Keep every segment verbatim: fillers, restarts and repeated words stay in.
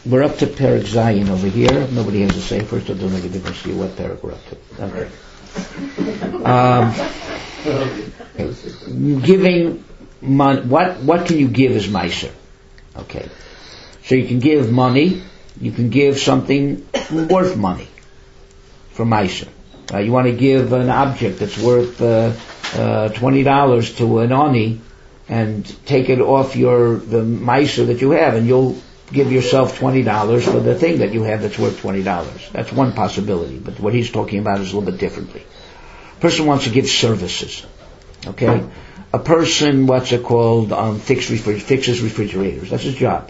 We're up to Perek Zayin over here. Nobody has a sefer, so it doesn't make a difference to you what Perek we're up to. Okay. Um, giving mon- what what can you give as Meiser? Okay. So you can give money. You can give something worth money for Meiser. Uh, you want to give an object that's worth uh, uh, twenty dollars to an Oni, and take it off your the Meiser that you have, and you'll give yourself twenty dollars for the thing that you have that's worth twenty dollars. That's one possibility, but what he's talking about is a little bit differently. A person wants to give services, okay? A person, what's it called, um, fix refri- fixes refrigerators. That's his job.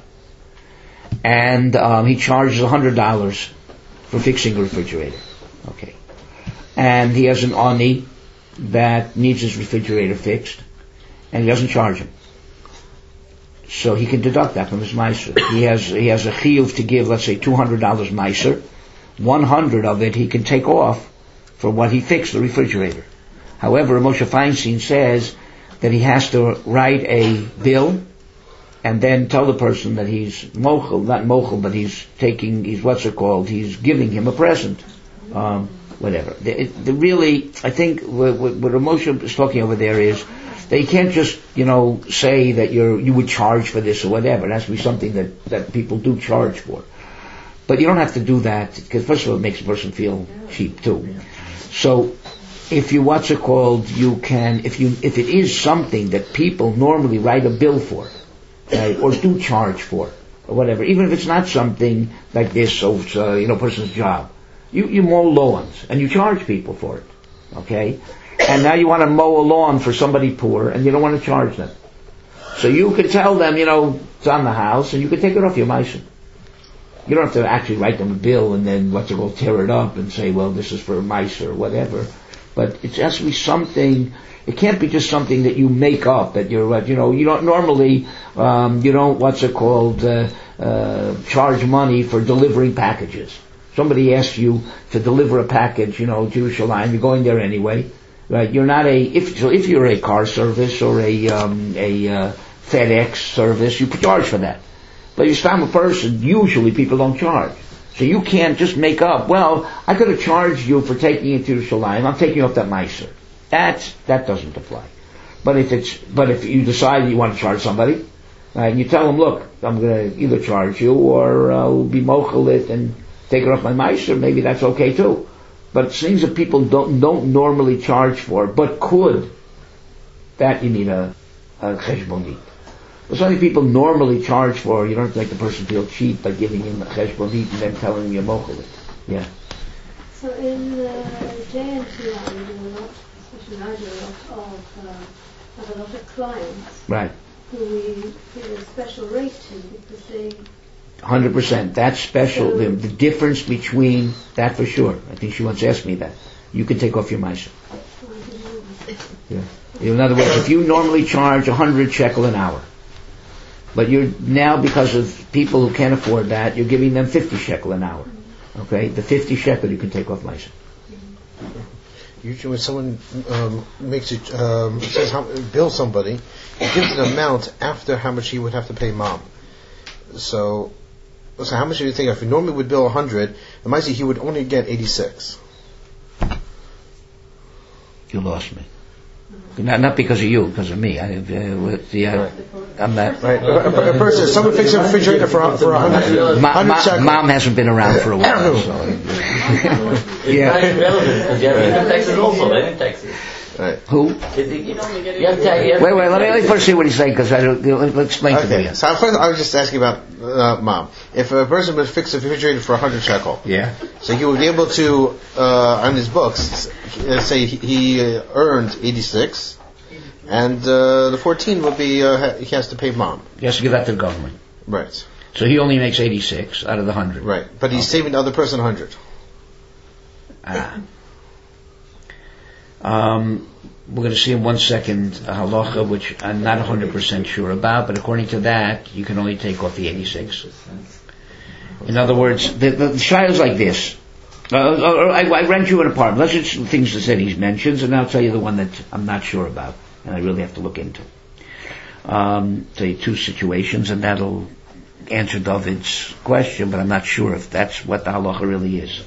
And um, he charges one hundred dollars for fixing a refrigerator, okay? And he has an Oni that needs his refrigerator fixed, and he doesn't charge him. So he can deduct that from his meiser. He has he has a chiyuv to give, let's say, two hundred dollars meiser. one hundred of it he can take off for what he fixed the refrigerator. However, Moshe Feinstein says that he has to write a bill and then tell the person that he's mochel, not mochel, but he's taking, he's what's it called, he's giving him a present. Um, whatever. The, it, the really, I think what, what, what Moshe is talking over there is that you can't just, you know, say that you're, you would charge for this or whatever. It has to be something that, that people do charge for. But you don't have to do that, because first of all it makes a person feel cheap too. So, if you, what's it called, you can, if you, if it is something that people normally write a bill for, right, or do charge for, or whatever, even if it's not something like this, so it's, uh, you know, a person's job. You, you mow lawns, and you charge people for it, okay? And now you want to mow a lawn for somebody poor, and you don't want to charge them. So you could tell them, you know, it's on the house, and you could take it off your meiser. You don't have to actually write them a bill and then, what's it called, tear it up and say, well, this is for a meiser or whatever. But it has to be something, it can't be just something that you make up, that you're, you know, you don't normally, um, you don't, what's it called, uh, uh, charge money for delivering packages. Somebody asks you to deliver a package, you know, to Yerushalayim, you're going there anyway, right? You're not a, if, so if you're a car service or a, um, a, uh, FedEx service, you charge for that. But you stop a person, usually people don't charge. So you can't just make up, well, I could have charged you for taking it to Yerushalayim, I'm taking off that meiser. That's, that doesn't apply. But if it's, but if you decide you want to charge somebody, right, and you tell them, look, I'm going to either charge you or I'll be mochel it and take it off my meiser, maybe that's okay too. But things that people don't, don't normally charge for, but could, that you need a, a cheshbonit. But something people normally charge for, you don't have to make the person feel cheap by giving him a cheshbonit and then telling him you're mochel it. Yeah. So in uh, J and T, I do a lot, especially I do a lot of, uh, have a lot of clients. Right. Who we give a special rate to because they... one hundred percent. That's special. So the, the difference between, that for sure. I think she once asked me that. You can take off your meiser. Yeah. In other words, if you normally charge one hundred shekel an hour, but you're now, because of people who can't afford that, you're giving them fifty shekel an hour. Okay? The fifty shekel you can take off meiser. Usually when someone um, makes it, um, says how, bill somebody, he gives an amount after how much he would have to pay mom. So, so how much do you think? If he normally would bill one hundred, the meiser he would only get eighty-six. You lost me. Not, not because of you, because of me. I, uh, the, uh, right. I'm not. Right. A, a person, someone fixes a refrigerator for for a hundred. Ma, ma, mom hasn't been around for a while. So. Yeah. It's not relevant because you have income taxes also, living taxes. Right. Who? You have you have to, wait, wait. Let me, let me first see what he's saying, because I don't. Let's explain okay. to me. So first, I was just asking about uh, mom. If a person would fix a refrigerator for a hundred shekel, yeah. So he would be able to, uh, on his books, uh, say he, he uh, earned eighty-six, and uh, the fourteen would be uh, he has to pay mom. He has to give that to the government. Right. So he only makes eighty-six out of the hundred. Right, but he's okay. saving the other person a hundred. Ah. Um, we're going to see in one second a halacha which I'm not one hundred percent sure about, but according to that, you can only take off the eighty-six. In other words, the, the, the shayla is like this. Uh, I, I rent you an apartment. Let's just things that he mentions, and I'll tell you the one that I'm not sure about, and I really have to look into. Um, tell you two situations, and that'll answer David's question, but I'm not sure if that's what the halacha really is.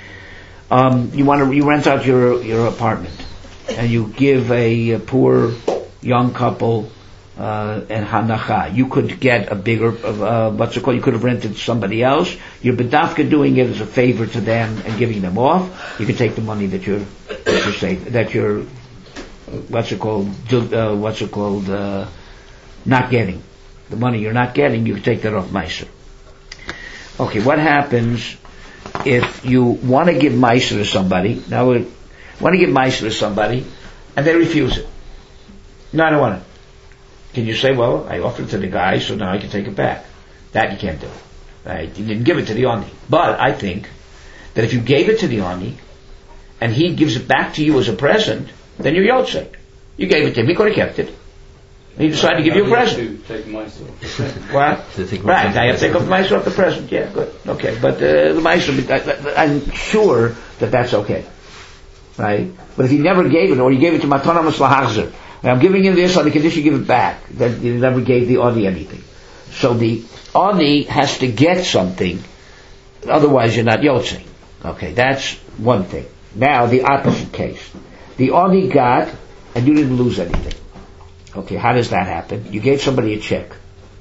Um, you want to you rent out your your apartment, and you give a, a poor young couple uh, and hanacha. You could get a bigger uh, what's it called? You could have rented somebody else. You're bedafka doing it as a favor to them and giving them off. You can take the money that you're that you're saving, that you're what's it called? Uh, what's it called? Uh, not getting the money you're not getting. You can take that off meiser. Okay, what happens if you want to give meiser to somebody? Now, we want to give meiser to somebody, and they refuse it. No, I don't want it. Can you say, well, I offered it to the guy, so now I can take it back? That you can't do. Right? You didn't give it to the oni. But I think that if you gave it to the oni, and he gives it back to you as a present, then you're yotzei. You gave it to him, he could have kept it. He decided to give you a present. To take meiser off the present. What? To take right, I have to take off the meiser off the present. Yeah, good. Okay, but uh, the meiser, I, I'm sure that that's okay. Right? But if he never gave it, or he gave it to Matana Maslahazir, I'm giving you this on the condition you give it back, then you never gave the Oni anything. So the Oni has to get something, otherwise you're not yotzei. Okay, that's one thing. Now the opposite case. The Oni got, and you didn't lose anything. Okay, how does that happen? You gave somebody a check,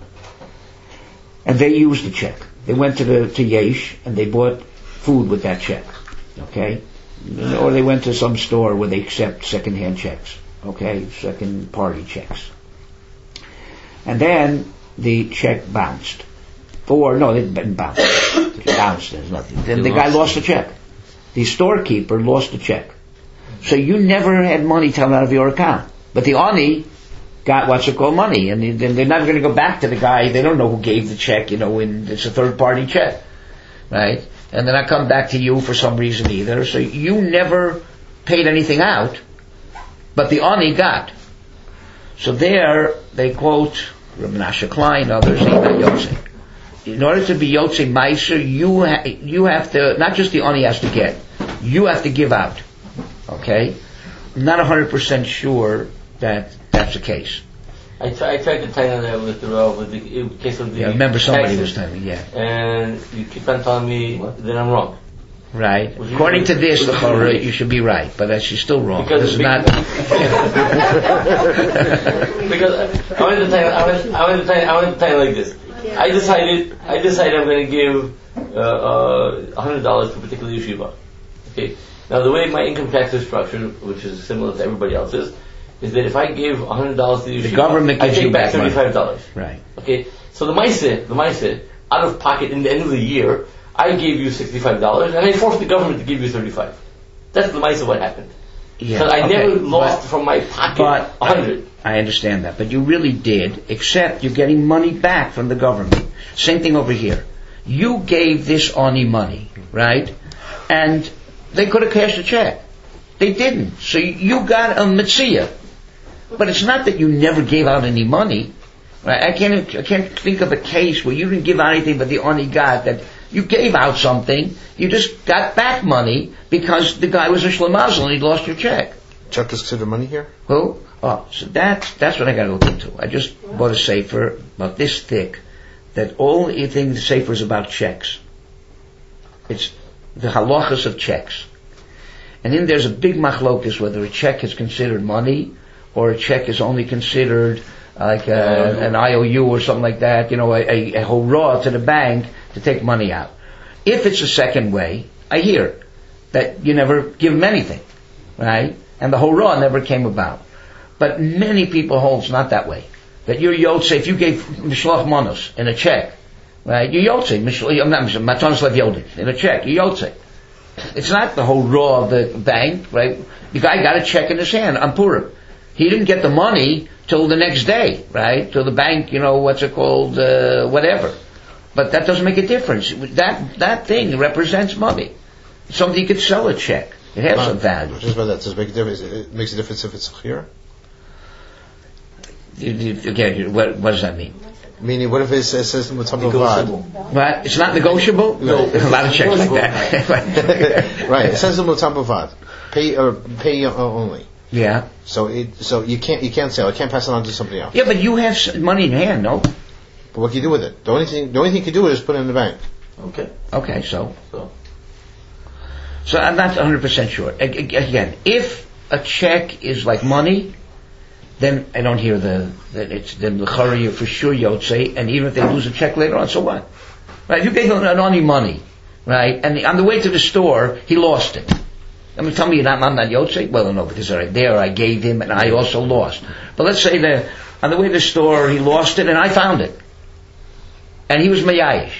and they used the check. They went to the to Yesh and they bought food with that check. Okay, or they went to some store where they accept second-hand checks. Okay, second-party checks, and then the check bounced, or no, it didn't bounce. It bounced. There's nothing. Then the guy lost the check. The storekeeper lost the check, so you never had money taken out of your account, but the Oni got what's it called money, and then they're not going to go back to the guy. They don't know who gave the check, you know, when it's a third party check, right? And they're not coming back to you for some reason either. So you never paid anything out, but the Ani got. So there they quote Rabbi Menashe Klein, others, Yotzei. In order to be Yotzei Meiser, you ha- you have to, not just the Ani has to get, you have to give out. Okay? I'm not one hundred percent sure that that's the case. I, try, I tried to tie that with the Rav, with the in case of the Yeah, I remember somebody taxes, was telling me, yeah. and you keep on telling me what? that I'm wrong. Right. According to this, the Torah, you should be right, but that's you're still wrong. Because this is not. Because I wanted to tell you, I wanted, I wanted to tell you, I wanted to tell you like this. I decided, I decided I'm going to give uh, uh, one hundred dollars to a particular yeshiva. Okay. Now the way my income tax is structured, which is similar to everybody else's, is that if I give one hundred dollars to the yeshiva, the government gives I take you back back thirty-five dollars. Right. Okay. So the Maisa, the Maisa, out of pocket in the end of the year, I gave you sixty-five dollars, and I forced the government to give you thirty-five. That's the Maisa what happened. Yeah. Because I okay. never lost but, from my pocket but one hundred. I, I understand that, but you really did, except you're getting money back from the government. Same thing over here. You gave this Ani money, right? And they could have cashed a check. They didn't. So you got a mitzvah. But it's not that you never gave out any money. Right? I can't I can't think of a case where you didn't give out anything but the Ani got, that you gave out something, you just got back money because the guy was a shlemazel and he lost your check. Check is considered money here? Who? Oh, so that's, that's what I gotta look into. I just bought a sefer about this thick, that all the thing the sefer is about checks. It's the halachas of checks. And then there's a big machlokus whether a check is considered money or a check is only considered like a, an I O U or something like that, you know, a, a, a hurrah to the bank to take money out. If it's a second way, I hear that you never give them anything, right? And the hurrah never came about. But many people hold it's not that way. That you're yotzei, if you gave Mishloach Manos in a check, right? You're yotzei, Mishloach, I'm not Mishloach, Matanos Lev Yodin, in a check, you're yotzei. It's not the whole raw of the bank, right? The guy got a check in his hand on Purim. He didn't get the money till the next day, right? Till the bank, you know, what's it called, uh, whatever. But that doesn't make a difference. That that thing represents money. Something you could sell a check. It has some value. Just about that, does it make a difference? It makes a difference if it's here? Again, what, what does that mean? Meaning, what if it says, says Negotiable. What? It's not negotiable? No. A lot of checks like that. Right, it says in Mutam Bavad. Pay, or pay uh, only. Yeah. So it, so you can't, you can't sell, you can't pass it on to somebody else. Yeah, but you have money in hand, no? But what can you do with it? The only thing, the only thing you can do is put it in the bank. Okay. Okay, so. So. So I'm not one hundred percent sure. A- a- Again, if a check is like money, then I don't hear the, that it's, then the Chari for sure Yotzei, and even if they lose a check later on, so what? Right, you gave him only money, right, and on the way to the store, he lost it. I mean, tell me you're not, I'm not Yotzei? Well, no, because right there I gave him and I also lost. But let's say that on the way to the store, he lost it and I found it. And he was Mayayish.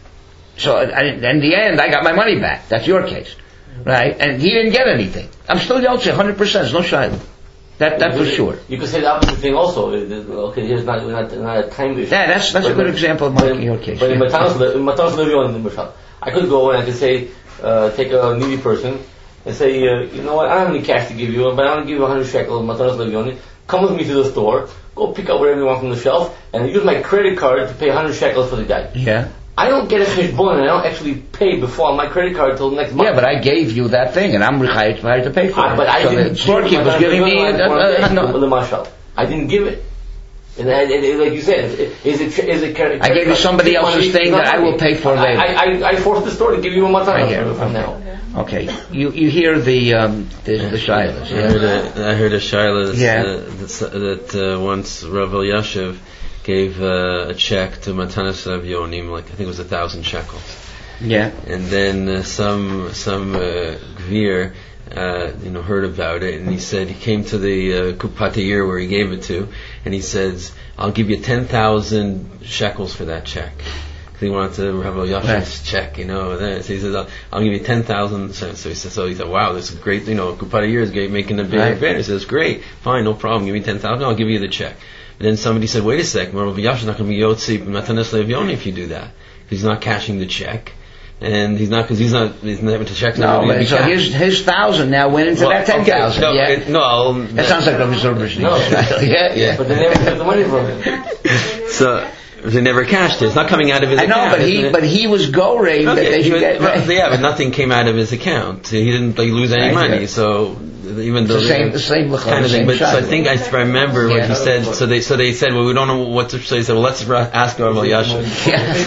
So, and in the end, I got my money back. That's your case. Right? And he didn't get anything. I'm still Yotzei, one hundred percent. There's no shayla. That, that for sure. You could say the opposite thing also. Okay, here's not, not, not a time issue. Yeah, that's, that's but, a good example of my, your case. But in Yeah. Matanos Levion, I could go and I could say, uh, take a needy person and say, uh, you know what, I don't have any cash to give you, but I want to give you one hundred shekels, Matanos Levion. Come with me to the store, go pick up whatever you want from the shelf, and use my credit card to pay one hundred shekels for the guy. Yeah. I don't get a cheshbon and I don't actually pay before on my credit card until next month. Yeah, but I gave you that thing, and I'm required to pay for Ah, it. but I so didn't the storekeeper was giving me a, a, a, no. the marshal. I didn't give it. And, I, and, and like you said, is it is it? Credit I gave you somebody else's thing that I will pay for later. I, I, I forced the store to give you a matana I hear. from Okay. now. Okay, you you hear the um, the, the shilas. I heard Yeah. a, I heard a shaila Yeah. uh, that, that uh, once Rav Elyashiv gave uh, a check to Matanas Avyonim, like I think it was a thousand shekels, Yeah. and then uh, some some uh, gvir, uh, you know, heard about it, and he said he came to the uh, Kupatayir where he gave it to, and he says, "I'll give you ten thousand shekels for that check." He wanted to have a Yashiv's Right. check, you know. Then, so he says, I'll, I'll give you ten thousand. So, so he said, so he said, wow, this is great, you know, Kupatayir is great, making a big Right. advantage. He says, great, fine, no problem, give me ten thousand, I'll give you the check. And then somebody said, wait a second, Rav Yashiv is not going to be Yotzi Matanas Levioni if you do that. Because he's not cashing the check. And he's not, because he's not, he's not, the check's not No, going to but be so cashed. his his thousand now went into Well, that ten okay, thousand. no, Yeah. it- no, I'll, That sounds like a reserve. No. Yeah, yeah. But they never took the money from him. so, they never cashed it. It's not coming out of his I know, account. but he isn't it? but he was goring that Okay, they he should was- get. well, yeah, but nothing came out of his account. He didn't like lose any Right, money. yeah. So even though the same- the same look on kind the of thing. same But so I shot. think I remember what Yeah. he said. So they so they said, well, we don't know what to say. He said, well, let's ra- ask Rav Elyashiv.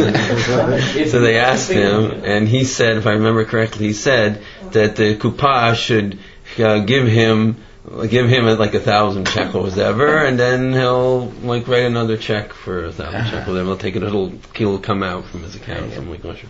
Yeah. So they asked him, and he said, if I remember correctly, he said that the kupa should uh, give him. Give him like a thousand shekels ever, and then he'll like write another check for a thousand shekels. Then he'll take it. It'll, it'll come out from his account. Something like that.